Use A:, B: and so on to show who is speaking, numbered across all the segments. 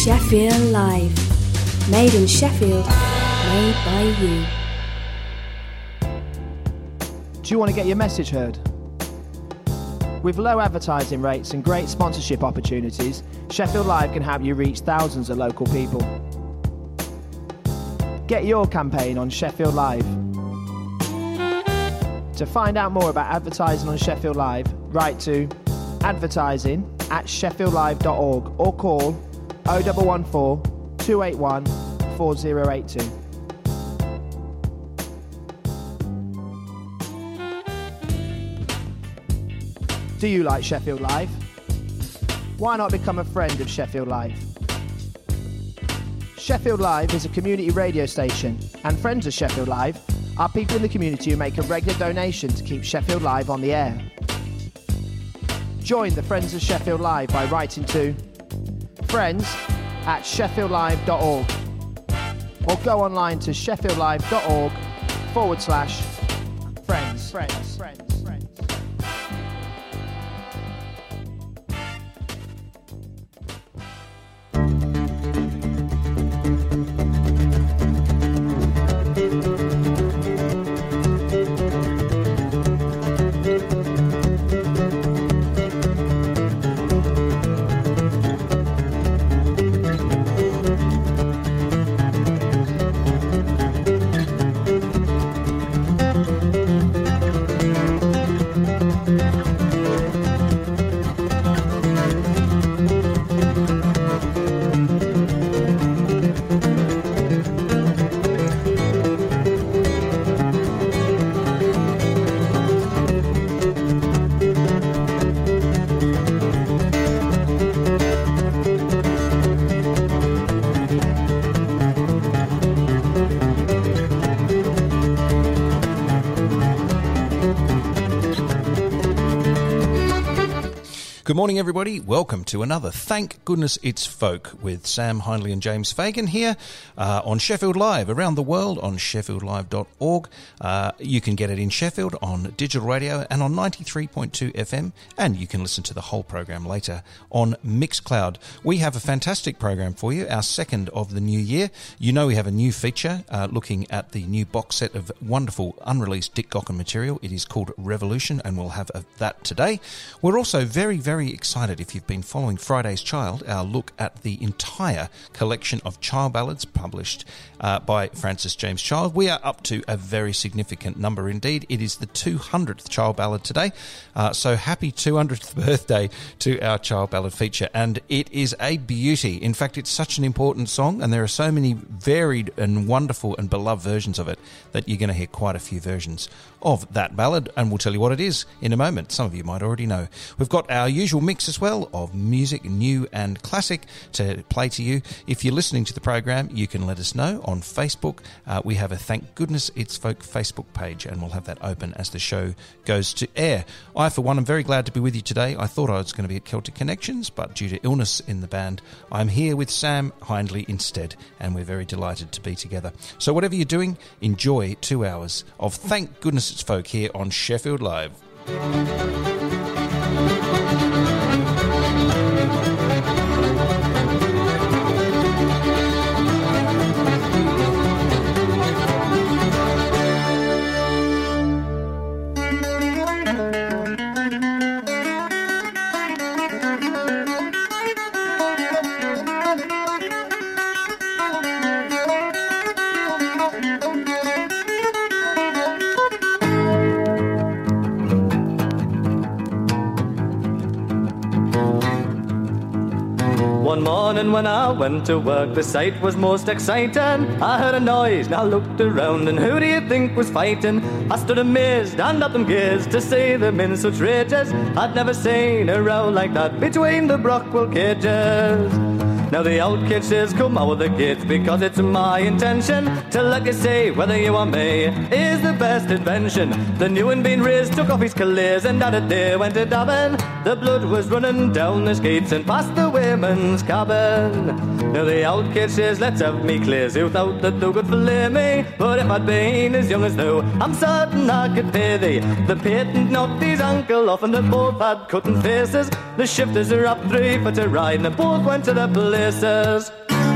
A: Sheffield Live. Made in Sheffield, made by you.
B: Do you want to get your message heard? With low advertising rates and great sponsorship opportunities, Sheffield Live can help you reach thousands of local people. Get your campaign on Sheffield Live. To find out more about advertising on Sheffield Live, write to advertising@sheffieldlive.org or call 0114 281 4082. Do you like Sheffield Live? Why not become a friend of Sheffield Live? Sheffield Live is a community radio station, and friends of Sheffield Live are people in the community who make a regular donation to keep Sheffield Live on the air. Join the Friends of Sheffield Live by writing to friends@sheffieldlive.org or go online to sheffieldlive.org/friends.
C: Good morning, everybody. Welcome to another Thank Goodness It's Folk with Sam Hindley and James Fagan here on Sheffield Live, around the world on sheffieldlive.org. You can get it in Sheffield on digital radio and on 93.2 FM, and you can listen to the whole program later on Mixcloud. We have a fantastic program for you, our second of the new year. You know we have a new feature looking at the new box set of wonderful unreleased Dick Gaughan material. It is called Revolution, and we'll have that today. We're also very excited, if you've been following Friday's Child, our look at the entire collection of child ballads published by Francis James Child. We are up to a very significant number indeed. It is the 200th child ballad today, so happy 200th birthday to our child ballad feature, and it is a beauty. In fact, it's such an important song, and there are so many varied and wonderful and beloved versions of it that you're going to hear quite a few versions of that ballad, and we'll tell you what it is in a moment. Some of you might already know. We've got our usual mix as well of music, new and classic, to play to you. If you're listening to the program, you can let us know on Facebook. We have a Thank Goodness It's Folk Facebook page, and we'll have that open as the show goes to air. I, for one, am very glad to be with you today. I thought I was going to be at Celtic Connections, but due to illness in the band, I'm here with Sam Hindley instead, and we're very delighted to be together. So whatever you're doing, enjoy 2 hours of Thank Goodness It's Folk here on Sheffield Live.
D: One morning when I went to work, the sight was most exciting. I heard a noise, and I looked around, and who do you think was fighting? I stood amazed and up and gazed to see them in such rages. I'd never seen a row like that between the Brockwell cages. Now the old kid says come out of the gates, because it's my intention to let you see whether you or me is the best invention. The new and being raised took off his colares, and that a day went a dabbing The blood was running down the skates and past the women's cabin. Now the old kid says, let's have me clears out that thou could fillet me. But if I'd been as young as thou, I'm certain I could pay thee. The patent knocked his ankle off and they both had cutting faces. The shifters are up 3 for to ride and they both went to the places.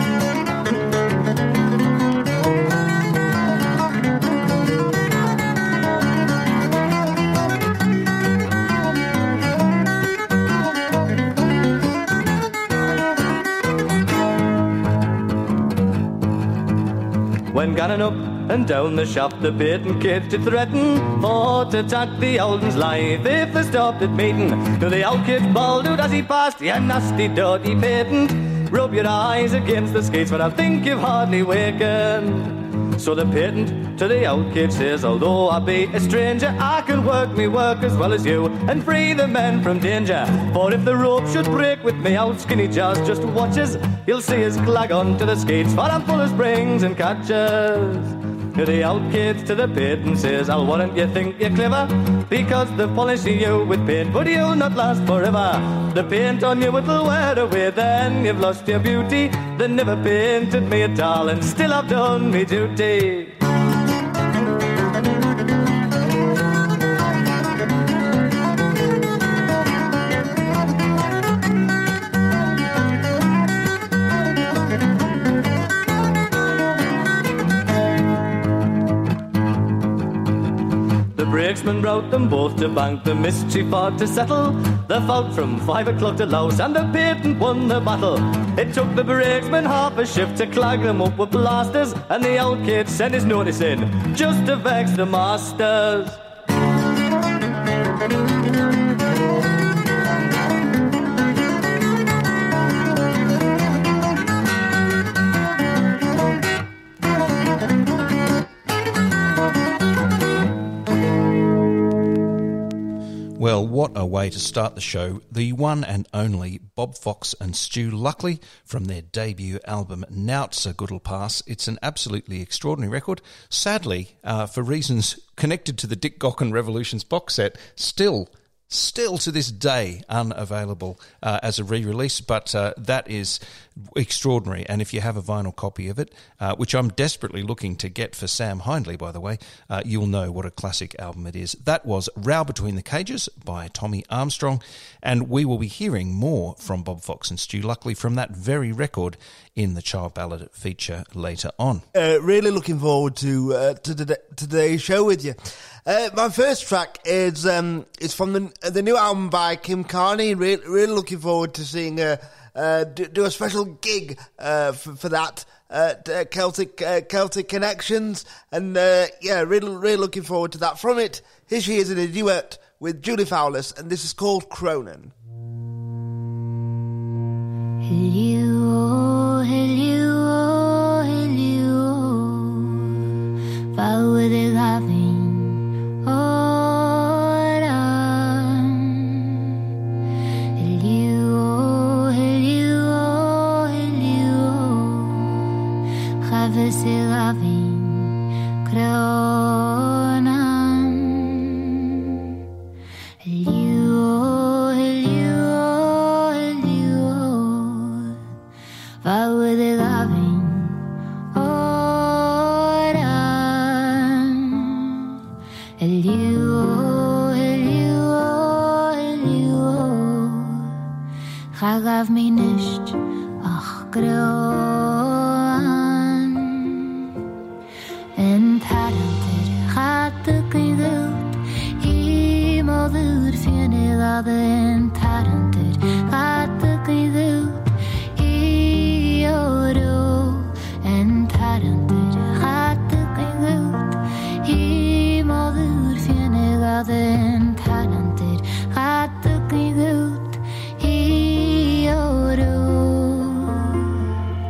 D: When ganning up and down the shaft, the patent kids did threaten for to attack the old un's life if they stopped at meeting. To the old kid bawled out as he passed, "You nasty dirty patent, rub your eyes against the skates, but I think you've hardly wakened." So the patent to the old kid says, although I be a stranger, I can work me work as well as you and free the men from danger. For if the rope should break with me old skinny jaws, just watch us, you'll see us clag on to the skates, for I'm full of springs and catches. To the old kids to the patent says, I'll warrant you think you're clever, because they're polishing you with paint, but you'll not last forever. The paint on you it'll wear away, then you've lost your beauty. They never painted me at all, and still I've done me duty. Brakesman brought them both to bank, the mischief ought to settle. They fought from 5 o'clock to louse, and the patent won the battle. It took the brakesman half a shift to clag them up with blasters, and the old kid sent his notice in, just to vex the masters.
C: Well, what a way to start the show. The one and only Bob Fox and Stu Luckley from their debut album, Nout's a Good'll Pass. It's an absolutely extraordinary record. Sadly, for reasons connected to the Dick Gaughan Revolutions box set, still to this day unavailable as a re-release, but that is extraordinary. And if you have a vinyl copy of it, which I'm desperately looking to get for Sam Hindley, by the way, you'll know what a classic album it is. That was Row Between the Cages by Tommy Armstrong, and we will be hearing more from Bob Fox and Stu Luckley from that very record in the Child Ballad feature later on.
E: Really looking forward to today's show with you. My first track is from the new album by Kim Carney. Really looking forward to seeing her do a special gig for that. Celtic Connections, and really looking forward to that. From it, here she is in a duet with Julie Fowlis, and this is called Cronin.
F: Hello, hello, hello, vad det having åran. Hello, hello, hello, have sig having kronan. Hello, hello, hello, vad det having åran. Hello, hello, hello, jag gav mig nicht, ach gråan. En taranter hade glidut i modur fjenelade. En taranter hade glidut i oro. En taranter hade glidut i modur fjenelade. En taranter hade glidut i oro.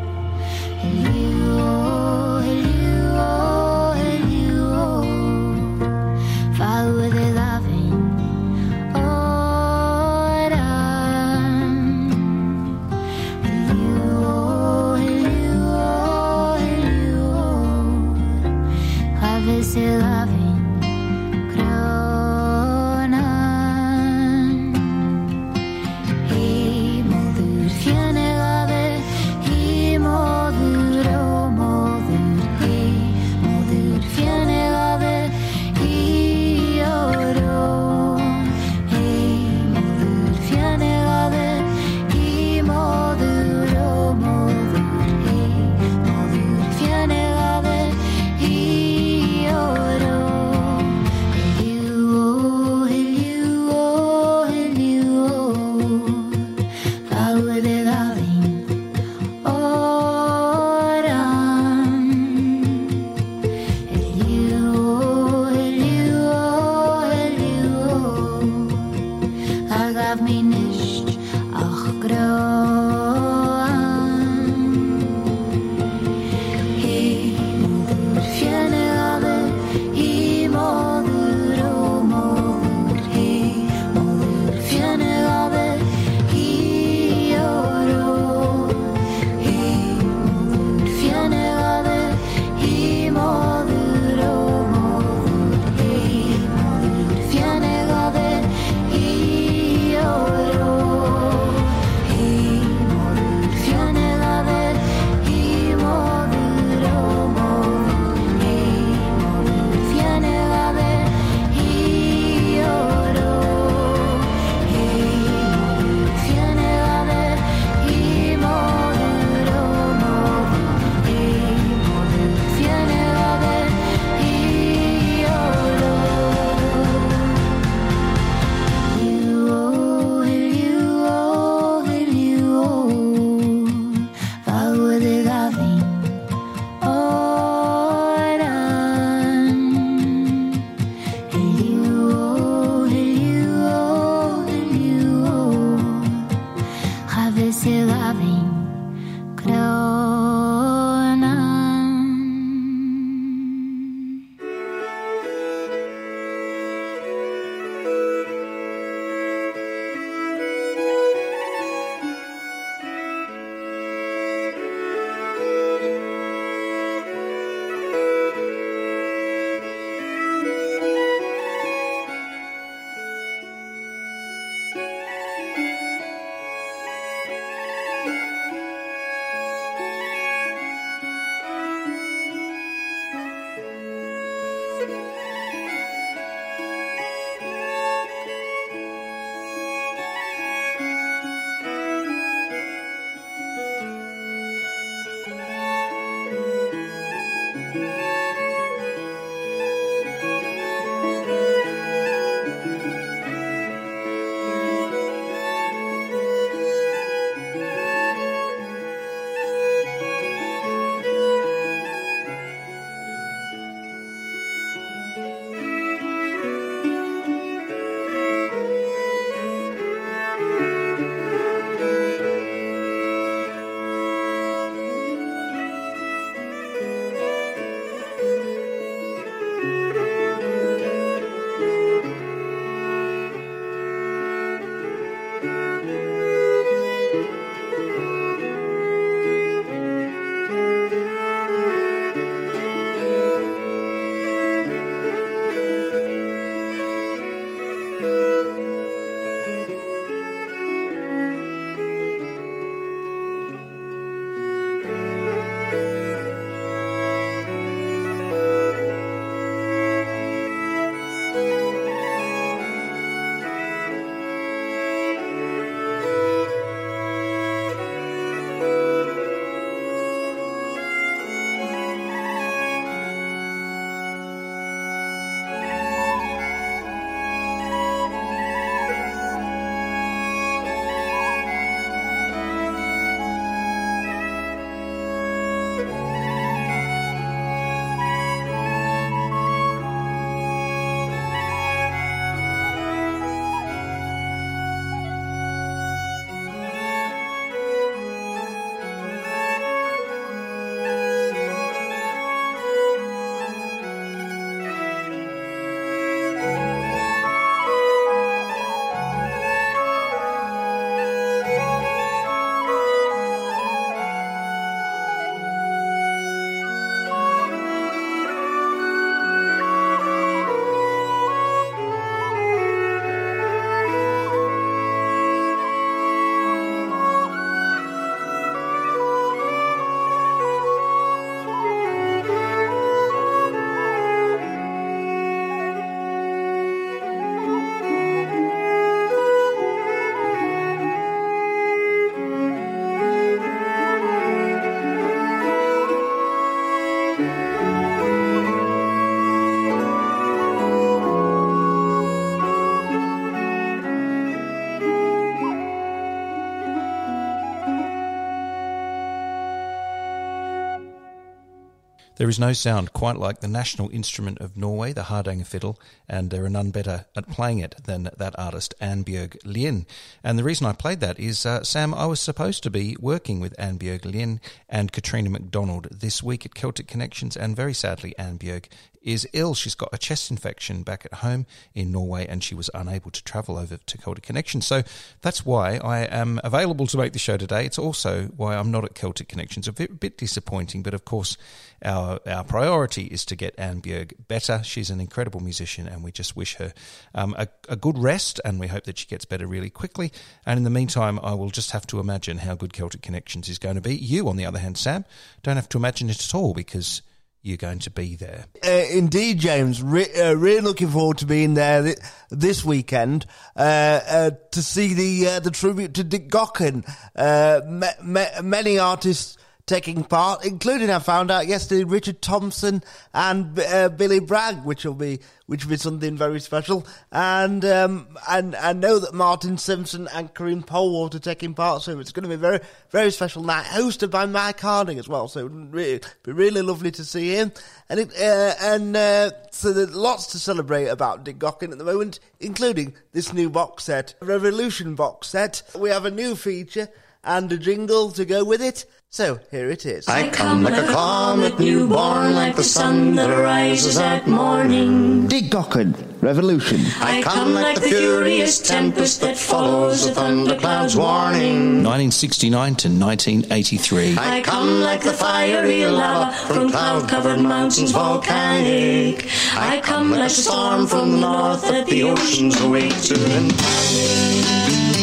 C: There is no sound quite like the national instrument of Norway, the Hardanger fiddle, and there are none better at playing it than that artist, Annbjørg Lien. And the reason I played that is, Sam, I was supposed to be working with Annbjørg Lien and Katrina MacDonald this week at Celtic Connections, and very sadly, Annbjørg is ill. She's got a chest infection back at home in Norway, and she was unable to travel over to Celtic Connections. So that's why I am available to make the show today. It's also why I'm not at Celtic Connections. A bit disappointing, but of course our priority is to get Annbjørg better. She's an incredible musician, and we just wish her a good rest, and we hope that she gets better really quickly. And in the meantime, I will just have to imagine how good Celtic Connections is going to be. You, on the other hand, Sam, don't have to imagine it at all, because you're going to be there.
E: Indeed, James. Really looking forward to being there this weekend to see the tribute to Dick Gaughan. Many artists taking part, including, I found out yesterday, Richard Thompson and Billy Bragg, which will be something very special. And I know that Martin Simpson and Corinne Polwart are taking part, so it's going to be a very, very special night, hosted by Mike Harding as well. So it would be really lovely to see him. And so there's lots to celebrate about Dick Gaughan at the moment, including this new box set, Revolution box set. We have a new feature and a jingle to go with it. So here it is.
G: I come like a comet newborn, like the sun that arises at morning.
E: Dick Gaughan, Revolution.
G: I come like the furious tempest that follows a thundercloud's warning.
C: 1969 to 1983.
G: I come like the fiery lava from cloud-covered mountains volcanic. I come like a storm from the north that the oceans awake to in panic.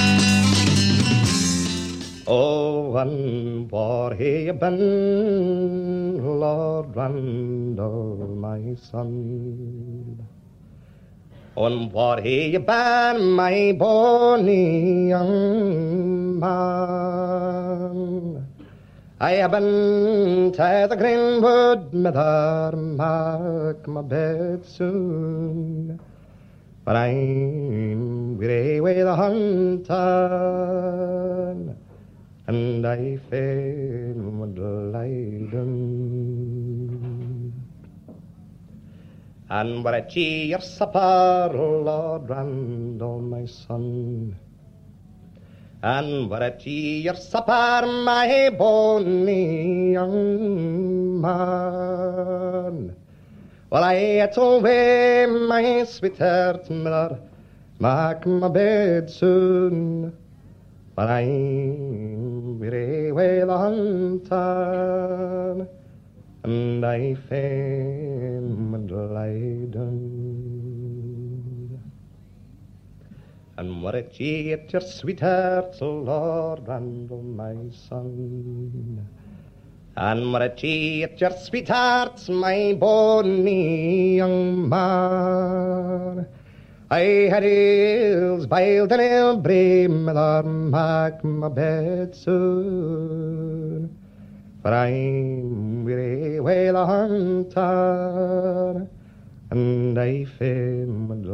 H: Oh, and where have you been, Lord Randall, my son? Oh, and where have you been, my bonny young man? I have been to the greenwood, mother, mark my bed soon. But I'm weary with the hunting, and I fail with Leiden. And what a cheer supper, Lord Randall, my son. And what a cheer supper, my bonny young man. Well, I ate away my sweetheart, mother, make my bed soon. But I'm weary with the hunting, and I fain with Leiden. And what a cheat your sweetheart, Lord Randall, my son. And what a cheat your sweetheart, my bonny young man. I had hills biled and ill brim, mother, make my bed soon. For I'm weary with the hunter, and I fain with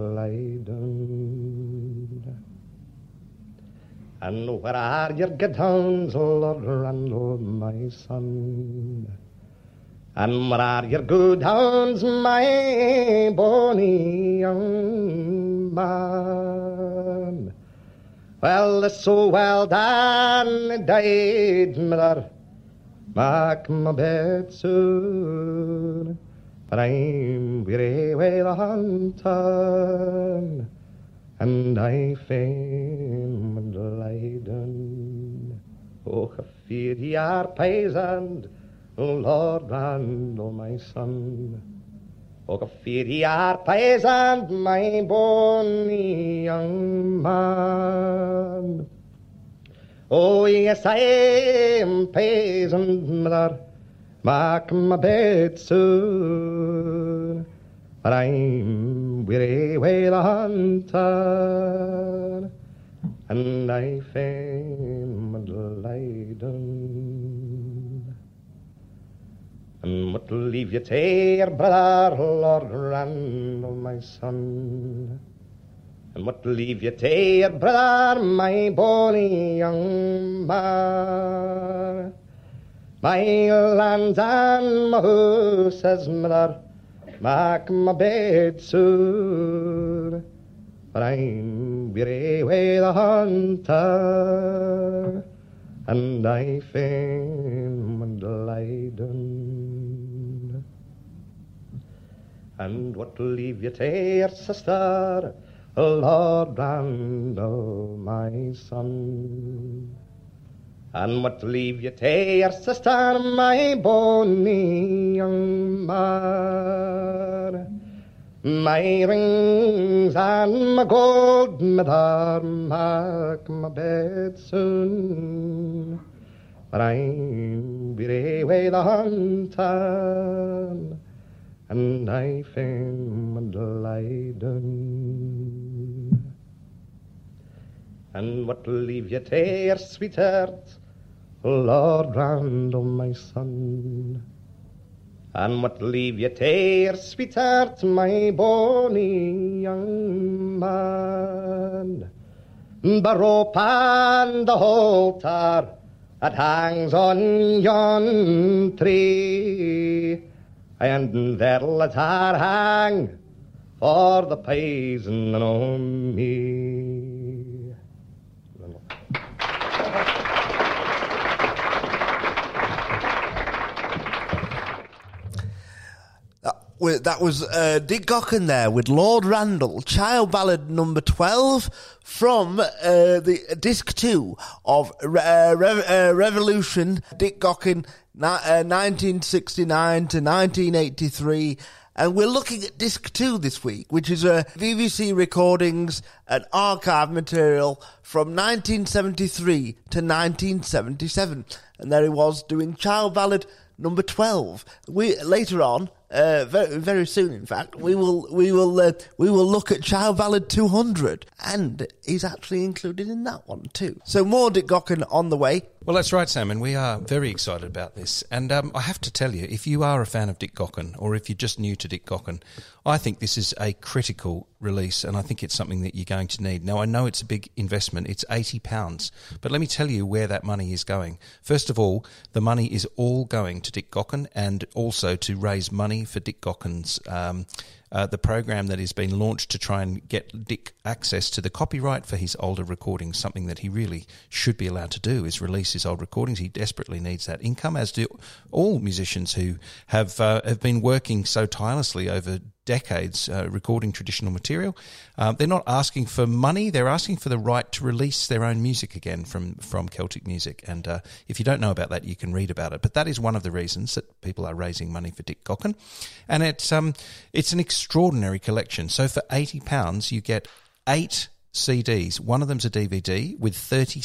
H: Leiden. And where are your good hounds, Lord Randall, my son? And where are your good hounds, my bonny young man? Well, so well done, died, mother, make my bed soon. But I'm weary with the hunting, and I fain with Leiden. Oh, a fear ye are peasant, Lord Randall, my son. Oh, a fear ye are peasant, my bonny young man. Oh, yes, I am peasant, mother, make my bed soon. But I'm weary with the hunter, and I fain with Leiden. And what will leave you to your brother, Lord Randall, my son? And what will leave you to your brother, my bonny young man? My lands and my houses, mother, make my bed soon. But I'm weary with the hunter, and I fain lie down. And what will leave you to your sister, Lord Randall, my son? And what leave you to your sister, my bonny young man? My rings and my gold mother make my bed soon. But I'm weary with the hunting, and I fain lie down. And what will leave you to your sweetheart, Lord Randall, my son? And what will leave you to your sweetheart, my bonny young man? The rope and the halter that hangs on yon tree, and there'll it hang for the payson on me.
E: That was Dick Gaughan there with Lord Randall, Child Ballad number 12 from the disc 2 of Revolution, Dick Gaughan, 1969 to 1983. And we're looking at disc 2 this week, which is VVC recordings and archive material from 1973 to 1977. And there he was doing Child Ballad number 12. Later on, very, very soon, in fact, we will look at Child Ballad 200, and he's actually included in that one too. So more Dick Gaughan on the way.
C: Well, that's right, Sam, and we are very excited about this. And I have to tell you, if you are a fan of Dick Gaughan, or if you're just new to Dick Gaughan, I think this is a critical release, and I think it's something that you're going to need. Now, I know it's a big investment. It's £80, but let me tell you where that money is going. First of all, the money is all going to Dick Gaughan, and also to raise money for Dick Gaughan's the program that has been launched to try and get Dick access to the copyright for his older recordings, something that he really should be allowed to do, is release his old recordings. He desperately needs that income, as do all musicians who have been working so tirelessly over decades recording traditional material. They're not asking for money, they're asking for the right to release their own music again from Celtic music. And if you don't know about that, you can read about it. But that is one of the reasons that people are raising money for Dick Gaughan. And it's an extraordinary collection. So for £80, you get 8 CDs. One of them's a DVD with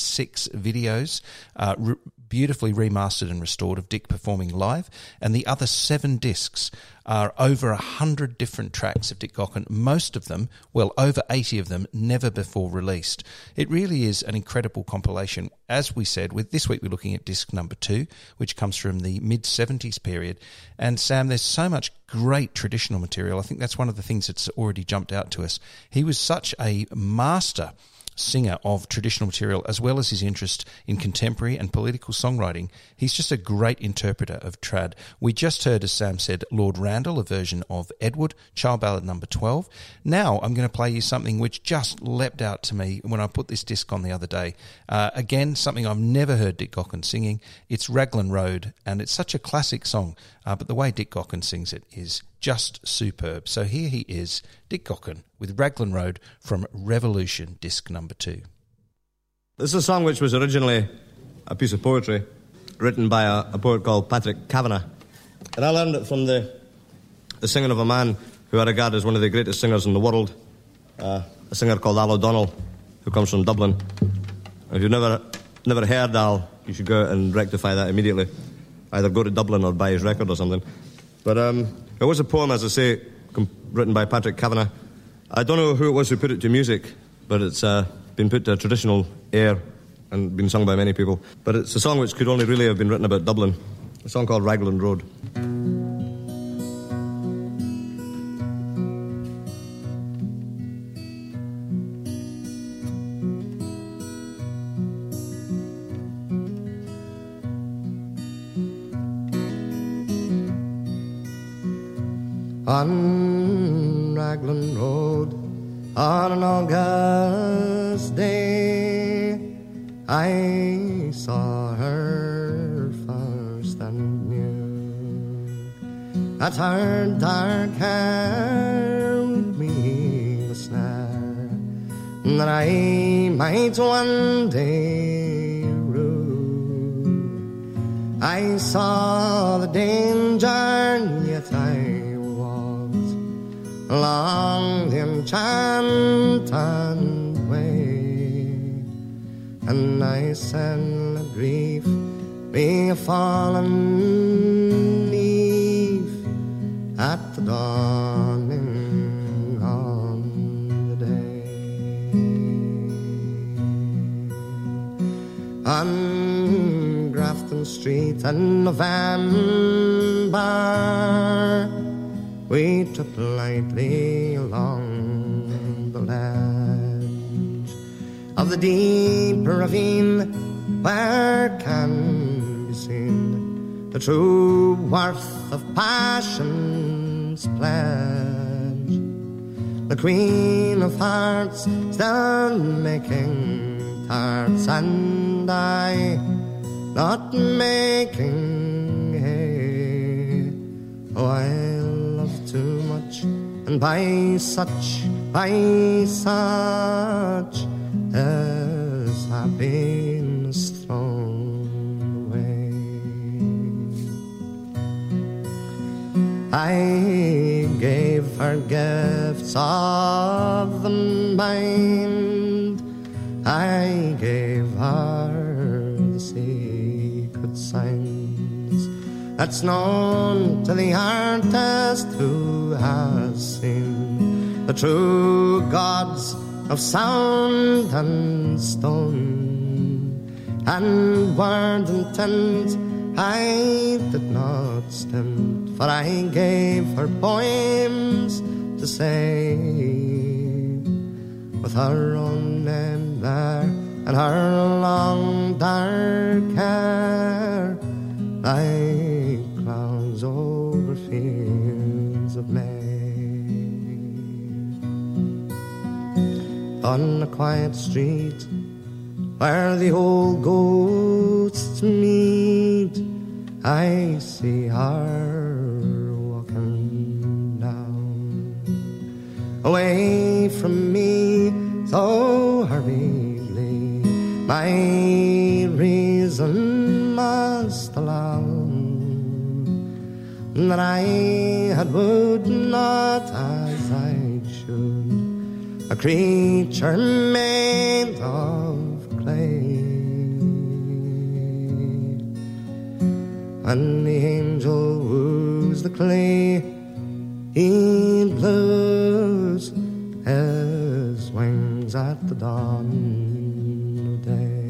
C: 36 videos, beautifully remastered and restored, of Dick performing live, and the other 7 discs are over 100 different tracks of Dick Gaughan, most of them, well, over 80 of them, never before released. It really is an incredible compilation. As we said, with this week we're looking at disc number 2, which comes from the mid-70s period. And Sam, there's so much great traditional material. I think that's one of the things that's already jumped out to us. He was such a master singer of traditional material, as well as his interest in contemporary and political songwriting. He's just a great interpreter of trad. We just heard, as Sam said, Lord Randall, a version of Edward, Child Ballad number 12. Now I'm going to play you something which just leapt out to me when I put this disc on the other day. Again, something I've never heard Dick Gaughan singing. It's Raglan Road, and it's such a classic song, but the way Dick Gaughan sings it is just superb. So here he is, Dick Gaughan, with Raglan Road from Revolution, disc number 2.
I: This is a song which was originally a piece of poetry written by a poet called Patrick Kavanagh. And I learned it from the singing of a man who I regard as one of the greatest singers in the world, a singer called Al O'Donnell, who comes from Dublin. If you've never heard Al, you should go out and rectify that immediately. Either go to Dublin or buy his record or something. But it was a poem, as I say, written by Patrick Kavanagh. I don't know who it was who put it to music, but it's been put to a traditional air and been sung by many people. But it's a song which could only really have been written about Dublin, a song called Raglan Road. on Raglan Road on an August day. I saw her first and knew that her dark hair would be the snare that I might one day rue. I saw the danger, yet I walked along the enchanted way, and I said, let grief be a fallen leaf at the dawning on the day. On Grafton Street and the van bar, we trip lightly along the ledge of the deep ravine where can be seen the true worth of passion's pledge. The Queen of Hearts still making tarts, and I not making hay. Oh, I love too much, and by such as happiness thrown away. I gave her gifts of the mind, I gave her the secret signs that's known to the artist who has seen the true gods of sound and stone. And word and tent I did not stint, for I gave her poems to say, with her own name there and her long dark hair, like clouds over fields of May. On a quiet street where the old ghosts meet, I see her walking down, away from me so hurriedly. My reason must allow that I had would not as I should, a creature made of clay. When the angel woos the clay, he blows his wings at the dawn of day.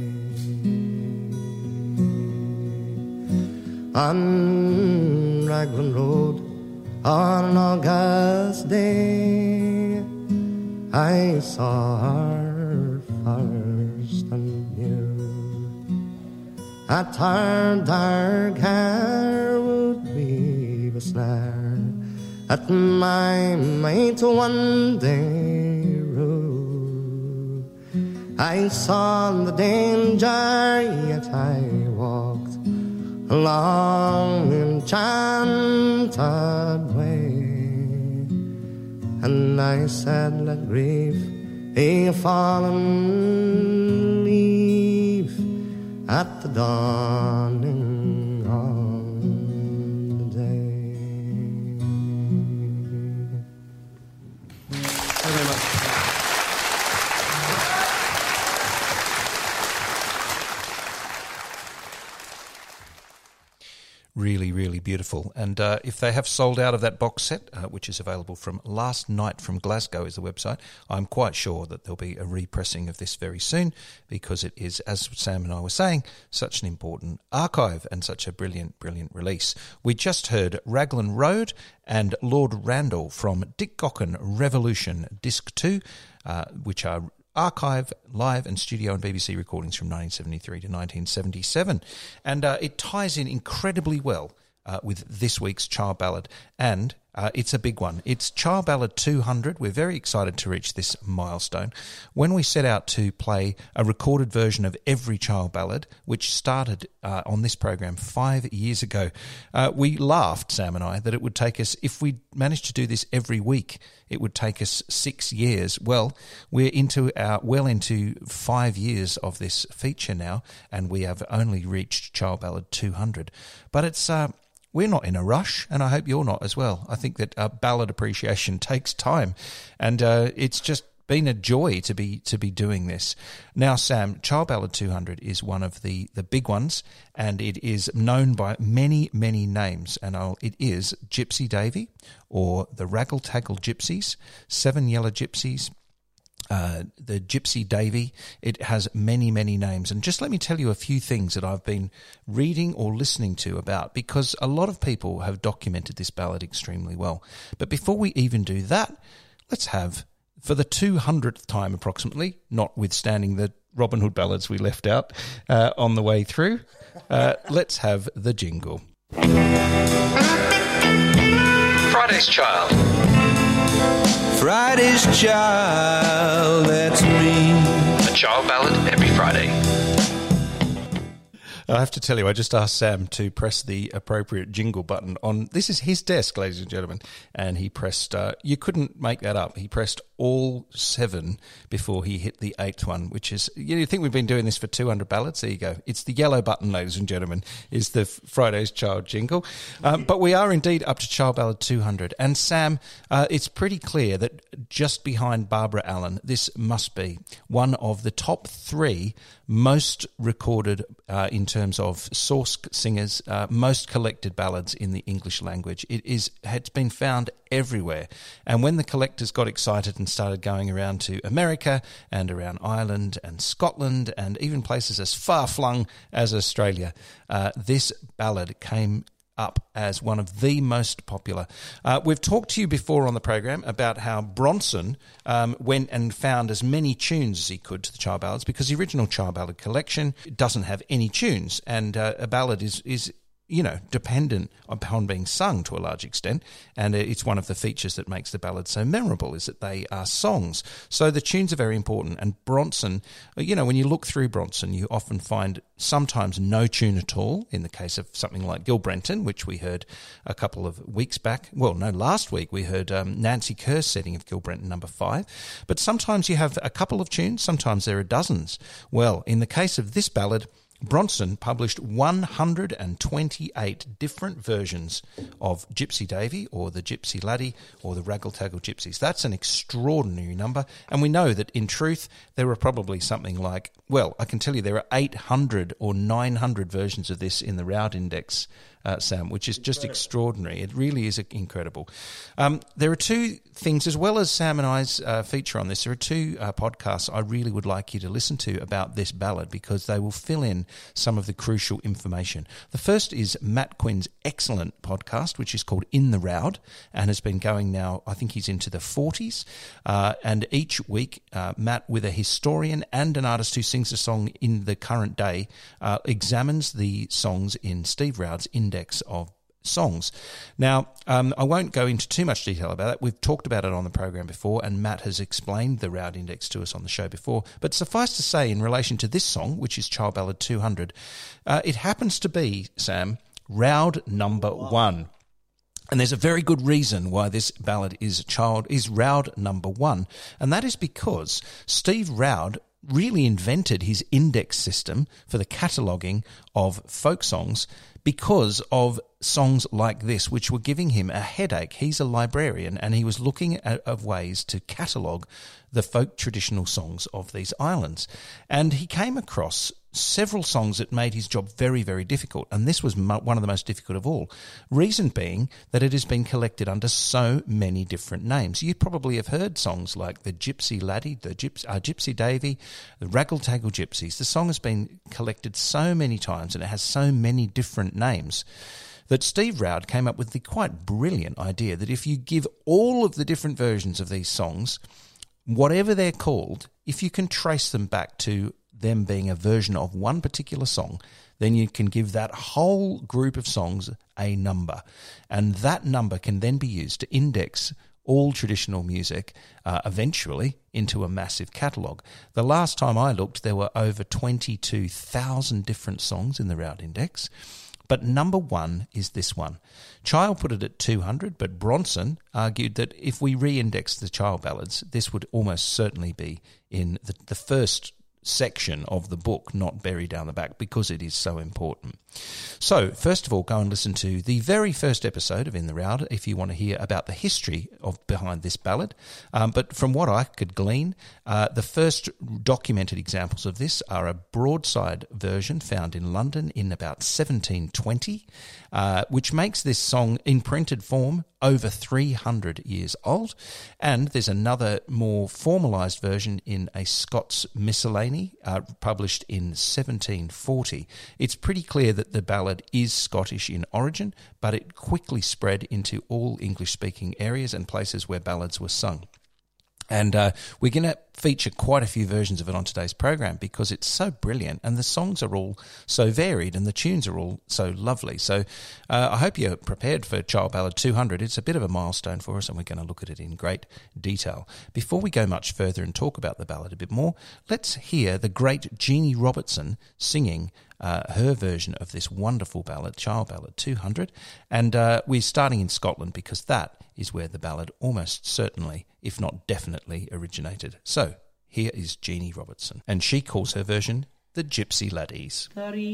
I: On Raglan Road on an August day, I saw her first and knew that her dark hair would weave a snare that my might one day rue. I saw the danger, yet I walked along the enchanted way, and I said, let grief be a fallen leaf at the dawning of the day.
C: Thank you very much. Really, really beautiful. And if they have sold out of that box set, which is available from Last Night from Glasgow is the website, I'm quite sure that there'll be a repressing of this very soon, because it is, as Sam and I were saying, such an important archive and such a brilliant, brilliant release. We just heard Raglan Road and Lord Randall from Dick Gaughan Revolution Disc 2, which are archive, live and studio and BBC recordings from 1973 to 1977. And it ties in incredibly well with this week's Child Ballad and It's a big one. It's Child Ballad 200. We're very excited to reach this milestone. When we set out to play a recorded version of every Child Ballad, which started on this program 5 years ago, we laughed, Sam and I, that it would take us, if we managed to do this every week, it would take us 6 years. Well, we're into 5 years of this feature now, and we have only reached Child Ballad 200. But it's we're not in a rush, and I hope you're not as well. I think that ballad appreciation takes time, and it's just been a joy to be doing this. Now, Sam, Child Ballad 200 is one of the big ones, and it is known by many, many names. And it is Gypsy Davy, or the Raggle Taggle Gypsies, Seven Yellow Gypsies, the Gypsy Davy. It has many, many names. And just let me tell you a few things that I've been reading or listening to about, because a lot of people have documented this ballad extremely well. But before we even do that, let's have, for the 200th time approximately, notwithstanding the Robin Hood ballads we left out on the way through, let's have the jingle.
J: Friday's Child. Friday's Child, that's me. A child ballad every Friday.
C: I have to tell you, I just asked Sam to press the appropriate jingle button on, this is his desk, ladies and gentlemen, and he pressed, you couldn't make that up, he pressed all 7 before he hit the 8th one, which is, you think we've been doing this for 200 ballads? There you go. It's the yellow button, ladies and gentlemen, is the Friday's Child jingle. But we are indeed up to Child Ballad 200. And Sam, it's pretty clear that just behind Barbara Allen, this must be one of the top 3 most recorded in terms of source singers, most collected ballads in the English language. It's been found everywhere. And when the collectors got excited and started going around to America and around Ireland and Scotland and even places as far-flung as Australia, this ballad came up as one of the most popular. We've talked to you before on the program about how Bronson went and found as many tunes as he could to the child ballads, because the original child ballad collection doesn't have any tunes, and a ballad is dependent upon being sung to a large extent, and it's one of the features that makes the ballad so memorable, is that they are songs. So the tunes are very important, and Bronson, when you look through Bronson, you often find sometimes no tune at all, in the case of something like Gilbrenton, which we heard a couple of weeks back. Well, no, last week we heard Nancy Kerr's setting of Gilbrenton number 5. But sometimes you have a couple of tunes, sometimes there are dozens. Well, in the case of this ballad, Bronson published 128 different versions of Gypsy Davy, or the Gypsy Laddie, or the Raggle Taggle Gypsies. That's an extraordinary number, and we know that in truth there were probably something like, well, I can tell you there are 800 or 900 versions of this in the Roud Index, Sam, which is just extraordinary. It really is incredible. There are 2 things, as well as Sam and I's feature on this, there are 2 podcasts I really would like you to listen to about this ballad, because they will fill in some of the crucial information. The first is Matt Quinn's excellent podcast, which is called In the Roud, and has been going now, I think he's into the 40s. And each week, Matt, with a historian and an artist who sings a song in the current day, examines the songs in Steve Roud's Index of songs. Now, I won't go into too much detail about that. We've talked about it on the program before, and Matt has explained the Roud Index to us on the show before. But suffice to say, in relation to this song, which is Child Ballad 200, it happens to be, Sam, Roud number 1. And there's a very good reason why this ballad is Roud number 1, and that is because Steve Roud really invented his index system for the cataloguing of folk songs because of songs like this, which were giving him a headache. He's a librarian, and he was looking at ways to catalogue the folk traditional songs of these islands. And he came across several songs that made his job very, very difficult, and this was one of the most difficult of all. Reason being that it has been collected under so many different names. You probably have heard songs like the Gypsy Laddie, the Gypsy Davy, the Raggle Taggle Gypsies. The song has been collected so many times, and it has so many different names, that Steve Roud came up with the quite brilliant idea that if you give all of the different versions of these songs, whatever they're called, if you can trace them back to them being a version of one particular song, then you can give that whole group of songs a number. And that number can then be used to index all traditional music eventually into a massive catalogue. The last time I looked, there were over 22,000 different songs in the Route Index. But number one is this one. Child put it at 200, but Bronson argued that if we re-indexed the child ballads, this would almost certainly be in the first section of the book, not buried down the back, because it is so important. So, first of all, go and listen to the very first episode of In the Route if you want to hear about the history of behind this ballad. But from what I could glean, the first documented examples of this are a broadside version found in London in about 1720, which makes this song in printed form over 300 years old. And there's another more formalised version in a Scots Miscellany published in 1740. It's pretty clear that the ballad is Scottish in origin, but it quickly spread into all English-speaking areas and places where ballads were sung. And we're going to feature quite a few versions of it on today's program because it's so brilliant and the songs are all so varied and the tunes are all so lovely. So I hope you're prepared for Child Ballad 200. It's a bit of a milestone for us and we're going to look at it in great detail. Before we go much further and talk about the ballad a bit more, let's hear the great Jeannie Robertson singing her version of this wonderful ballad, Child Ballad 200. And we're starting in Scotland because that is where the ballad almost certainly, if not definitely, originated. So, here is Jeannie Robertson, and she calls her version the Gypsy Laddies.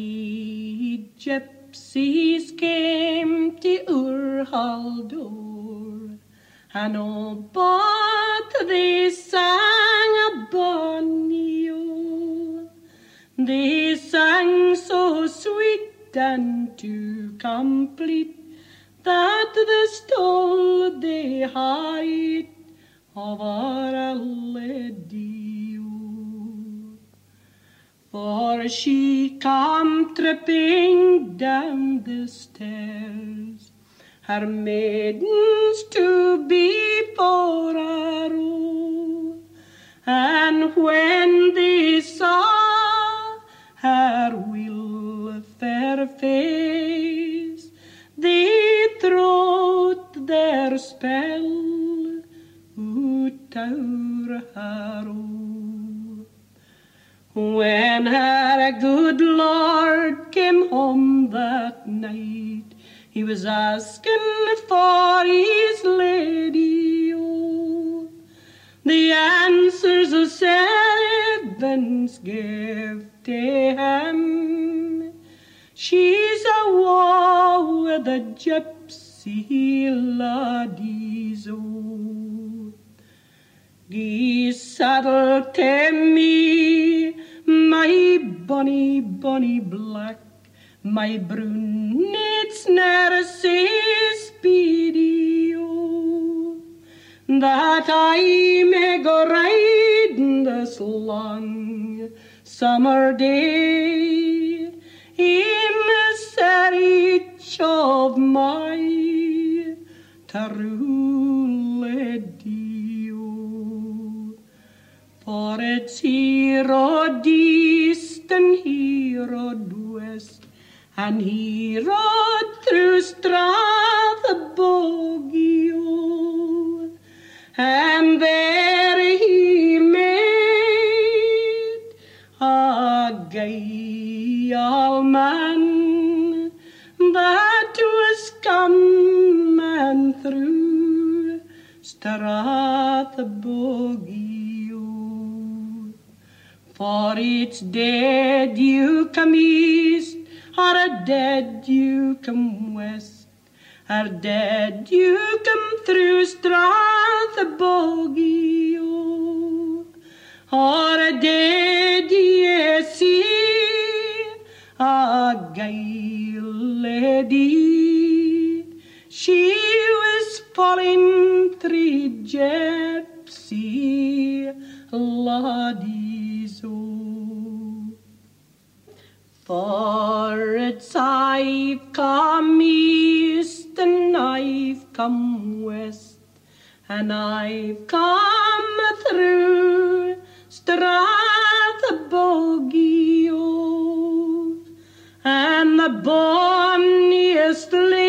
K: 3 gypsies came to our hall door, and oh, but they sang a bonny o. They sang so sweet and too complete, that the stole they hide of our lady o. For she come tripping down the stairs, her maidens to be for her o. And when they saw her will fair face, they throwed their spell out o'er her o. When her good lord came home that night, he was asking for his lady o. The answers of servants gave to him, she's a woe with the gypsy laddies o. Gie saddle to me, my bonny, bonny black, my brunettes ne'er say speedy o, that I may go riding this long summer day in search of my true lady o. For it's he rode east and he rode west, and he rode through Strathbogie o. And there he made a gay old man that was coming through Strathbogie o. For it's dead you come east, or a dead you come west, or dead you come through Strathbogie o. Or a dead ye see a gay lady, she was falling 3 gypsy laddies o. For it's I've come east and I've come west, and I've come through Strathbogie o. bonniest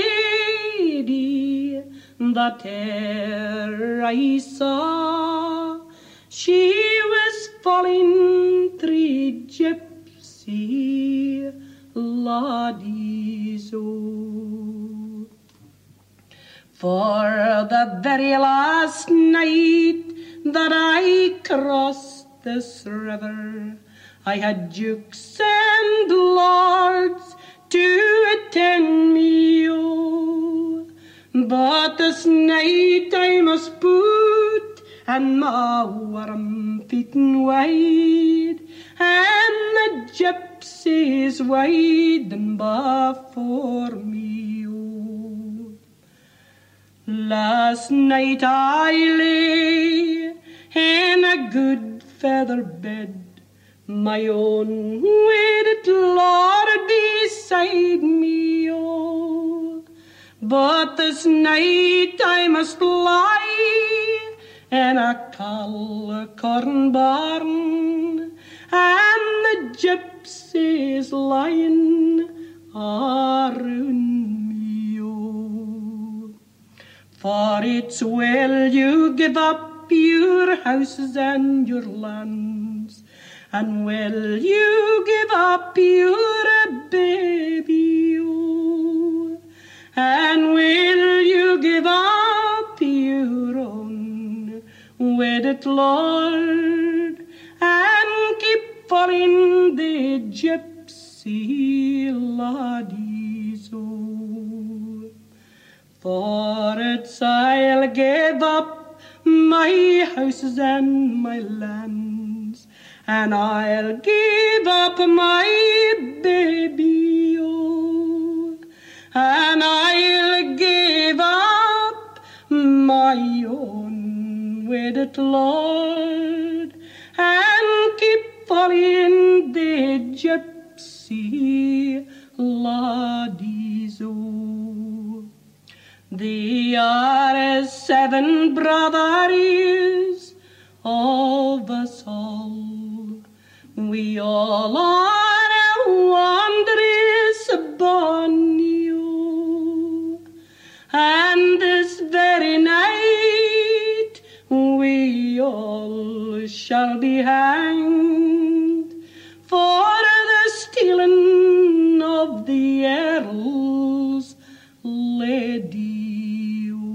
K: lady that e'er I saw. She was falling three gypsy laddies, oh. For the very last night that I crossed this river, I had dukes and lords to attend me, oh. But this night I must put and my warm feet wide, and the gypsies widen before me, oh. Last night I lay in a good feather bed, my own wedded lord beside me, oh. But this night I must lie in a corn barn, and the gypsies lying around me, oh. For it's well you give up your houses and your lands, and will you give up your baby, oh, and will you give up your own wedded lord, and keep following the gypsy laddies, oh. For it's I'll give up my houses and my lands, and I'll give up my baby, oh, and I'll give up my own wedded lord, and keep following the gypsy laddies, oh. They are as 7 brothers of us all. We all are a wondrous bonny, oh. And this very night we all shall be hanged for the stealing of the Earl's lady, oh.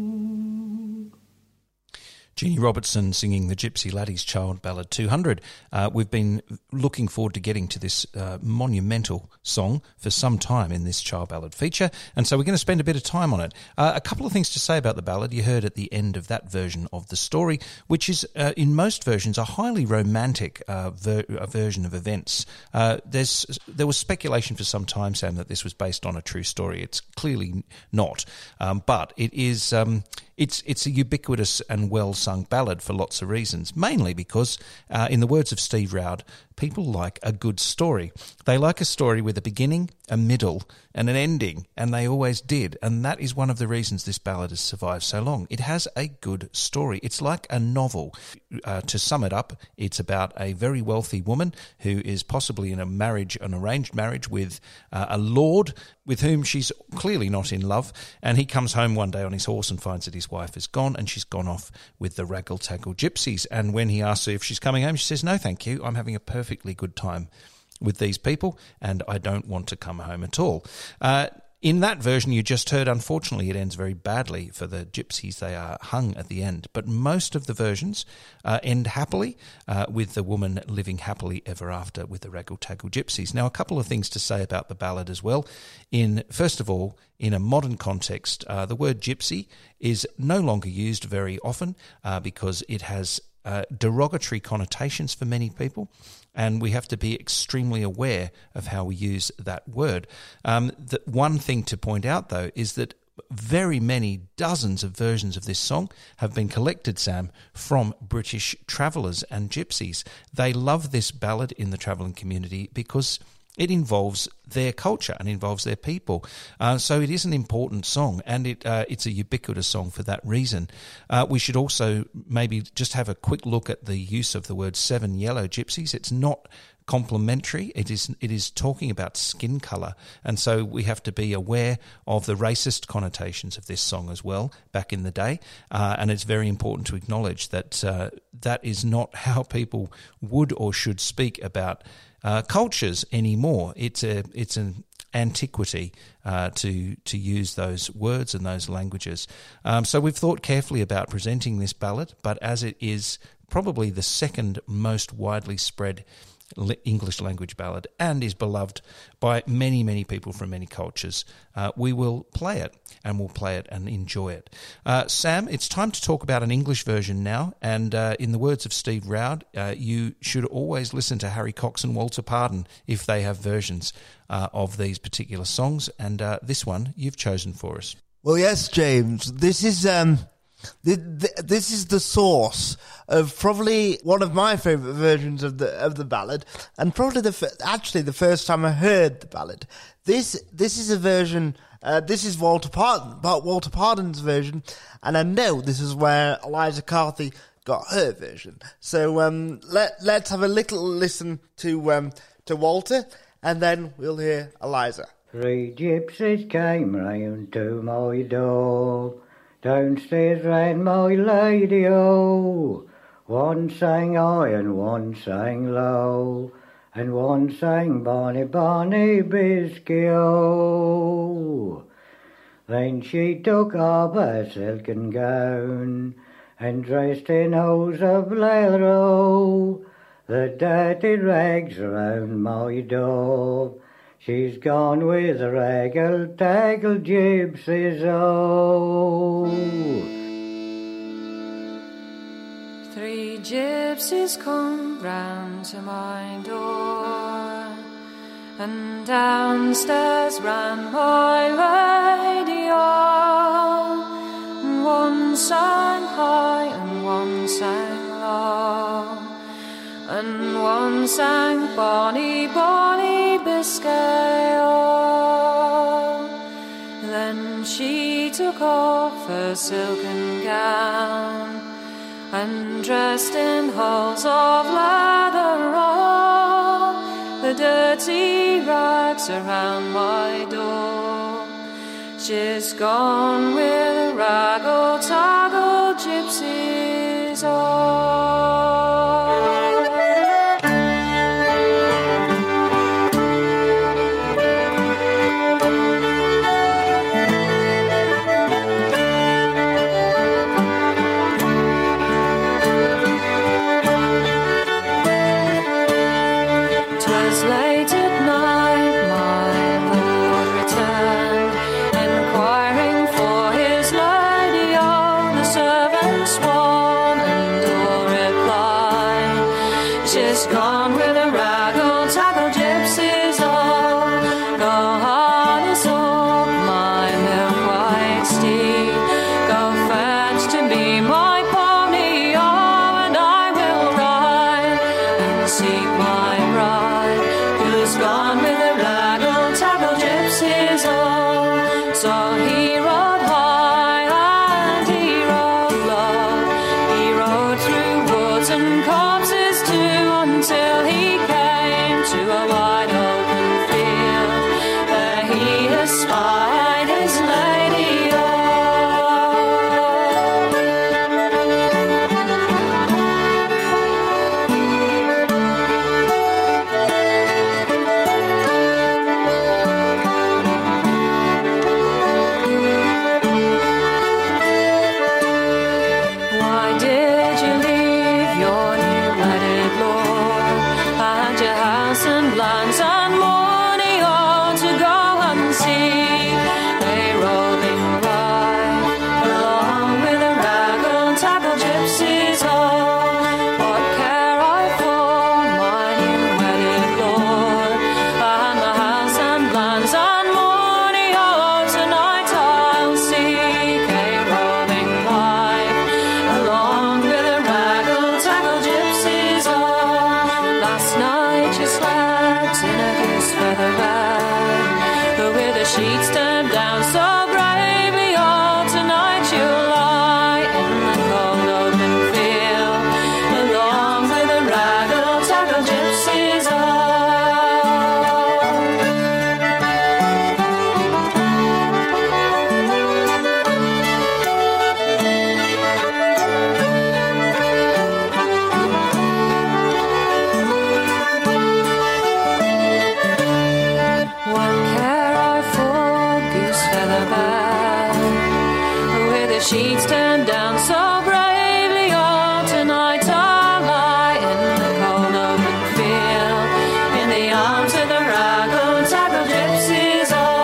C: Jeannie Robertson singing the Gypsy Laddies Child Ballad 200. We've been looking forward to getting to this monumental song for some time in this Child Ballad feature, and so we're going to spend a bit of time on it. A couple of things to say about the ballad. You heard at the end of that version of the story, which is, in most versions, a highly romantic version of events. There was speculation for some time, Sam, that this was based on a true story. It's clearly not, but it is... It's a ubiquitous and well-sung ballad for lots of reasons, mainly because, in the words of Steve Roud, people like a good story. They like a story with a beginning, a middle, and an ending, and they always did, and that is one of the reasons this ballad has survived so long. It has a good story. It's like a novel. To sum it up, it's about a very wealthy woman who is possibly in an arranged marriage with a lord with whom she's clearly not in love, and he comes home one day on his horse and finds that his wife is gone, and she's gone off with the raggle-taggle gypsies. And when he asks her if she's coming home, she says, "No, thank you. I'm having a perfectly good time with these people, and I don't want to come home at all." In that version you just heard, unfortunately, it ends very badly for the gypsies. They are hung at the end. But most of the versions end happily, with the woman living happily ever after with the raggle-taggle gypsies. Now, a couple of things to say about the ballad as well. First of all, in a modern context, the word gypsy is no longer used very often because it has derogatory connotations for many people, and we have to be extremely aware of how we use that word. The one thing to point out, though, is that very many dozens of versions of this song have been collected, Sam, from British travellers and gypsies. They love this ballad in the travelling community because it involves their culture and involves their people. So it is an important song, and it's a ubiquitous song for that reason. We should also maybe just have a quick look at the use of the word 7 yellow gypsies. It's not complimentary. It is talking about skin colour, and so we have to be aware of the racist connotations of this song as well back in the day, and it's very important to acknowledge that that is not how people would or should speak about cultures anymore. It's an antiquity to use those words and those languages. So we've thought carefully about presenting this ballad, but as it is probably the second most widely spread English language ballad and is beloved by many, many people from many cultures, we will play it, and we'll play it and enjoy it. Sam, it's time to talk about an English version now, and in the words of Steve Roud, you should always listen to Harry Cox and Walter Pardon if they have versions of these particular songs, and this one you've chosen for us.
E: Well, yes, James, this is the source of probably one of my favourite versions of the ballad, and probably the first time I heard the ballad. This is a version. This is Walter Pardon's version, and I know this is where Eliza Carthy got her version. So let's have a little listen to Walter, and then we'll hear Eliza.
L: 3 gypsies came round to my door. Downstairs ran my lady, oh. One sang high and one sang low, and one sang Bonnie, Bonnie Biscuit, oh. Then she took off her silken gown, and dressed in hose of leather, oh. The dirty rags around my door, she's gone with the raggle-taggle gypsies, oh.
F: 3 gypsies come round to my door, and downstairs ran my lady, oh. One sang high and one sang low, and one sang Bonnie, Bonnie Biscay, oh. Then she took off her silken gown, and dressed in hose of leather, oh. The dirty rags around my door, she's gone with raggle-taggle gypsies, oh. Gone with the raggle-taggle gypsies, oh. Go harness up my milk-white steed, go fetch to me my pony, oh, and I will ride and seek my bride, who's gone with the raggle-taggle gypsies, oh. So he rode high and he rode low, he rode through woods and copses too, until he came to a wide open field, where he espied his lady, the bed, with the sheets turned down so bravely. All tonight I'll lie in the cold open field, in the arms of the raggle-taggle gypsies all.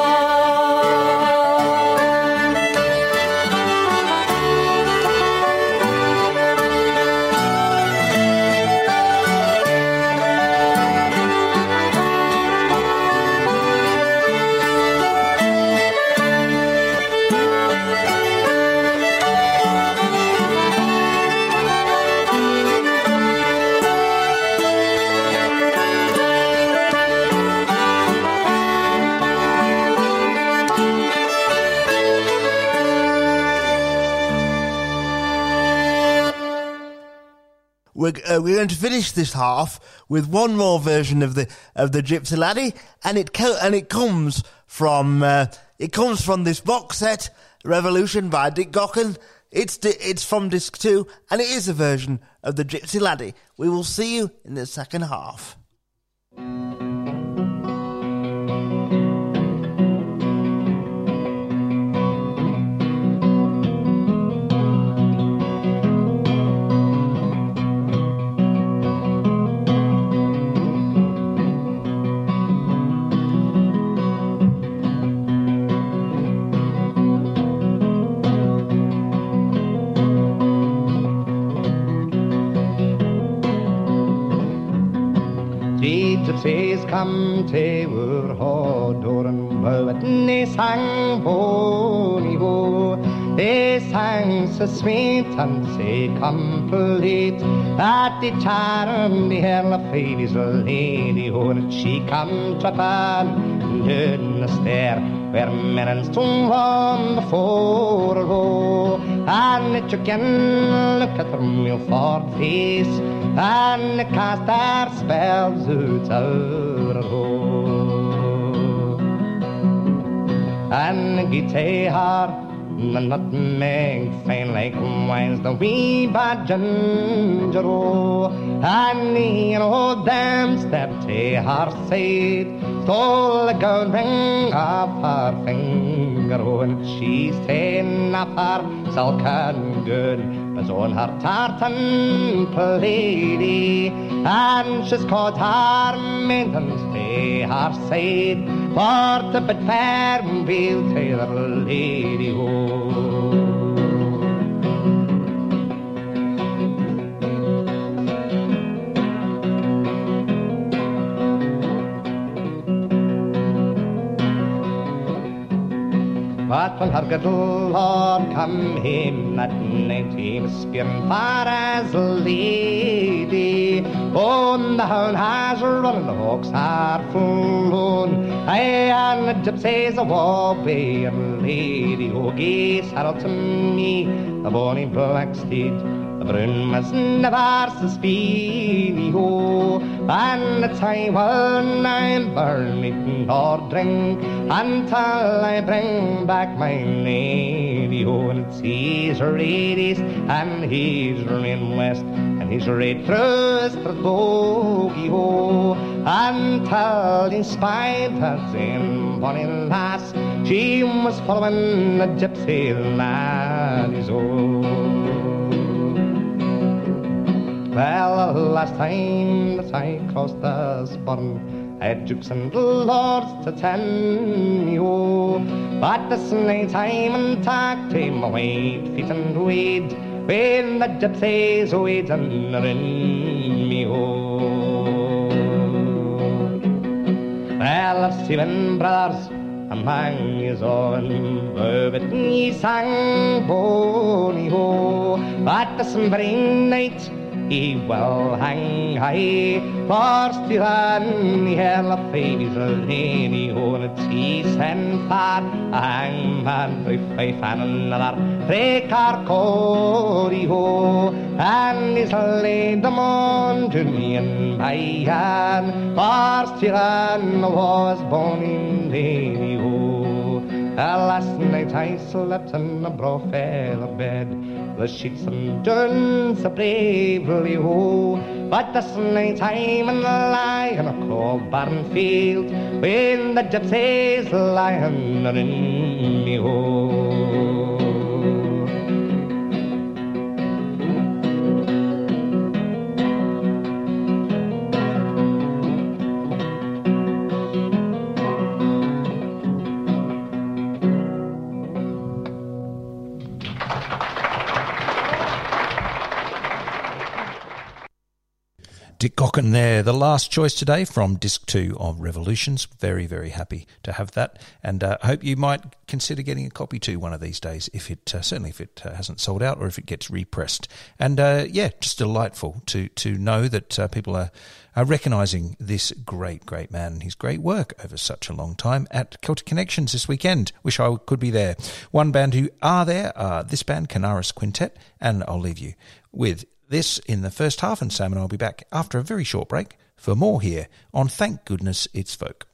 E: We're going to finish this half with one more version of the Gypsy Laddie, and it comes from this box set, Revolution by Dick Gaughan. It's from disc 2, and it is a version of the Gypsy Laddie. We will see you in the second half.
H: Gypsies come to our hodor and bow and they sang bonny ho. They sang so sweet and so complete that they charmed the hell of Phoebe's lady ho. And she come tripping down the stair where men and stone on the floor ho. And it you can look at from your ford face and they cast their spells out our ho. And the guitar, the nutmeg fine like wines, the wee bad ginger ho. And the old dame stepped to her side, stole the gold ring off her finger ho. And she's ta'en up her silken gown was on her tartan lady, and she's caught her maidens to her side for to bid farewell to their lady ho. But when her good Lord come home that night, he was spearing far as a lady. Oh, the hound has run and the hawks are flown. Aye, and the gypsies a wobbly lady. Oh, gaze Harold to me, the bonny black steed. The brown was never so speedy, ho. And the time when I'm burning or drink until I bring back my lady, ho. And it's his ladies and he's running west, and he's right through Strathbogie, ho. Until he spied her same bonny lass, she was following the gypsy laddies, ho. Well, the last time that I crossed the Sporran, I had dukes and lords to tend me, oh. But this night time and talk to my white feet and wade, when the gypsies wade under me, oh. Well, I've 7 brothers among his own, but he sang bonny ho. But this very night he will hang high, for still on the hell of Phoebe's lady, ho. And it's he sent far a hangman with fife and another break our cody, ho. And he's laid them on to me and my hand, for still on was bonny lady, ho. Last night I slept in a braw feather bed, the sheets and done so bravely, ho. But this night I'm in lie in a cold barn field, when the gypsies lie under me, ho.
C: Dick Gaughan there, the last choice today from Disc 2 of Revolutions. Very, very happy to have that, and I hope you might consider getting a copy too one of these days, if it certainly if it hasn't sold out or if it gets repressed. And just delightful to know that people are recognising this great man and his great work over such a long time at Celtic Connections this weekend. Wish I could be there. One band who are there are this band, Canaris Quintet, and I'll leave you with this in the first half, and Sam and I will be back after a very short break for more here on Thank Goodness It's Folk.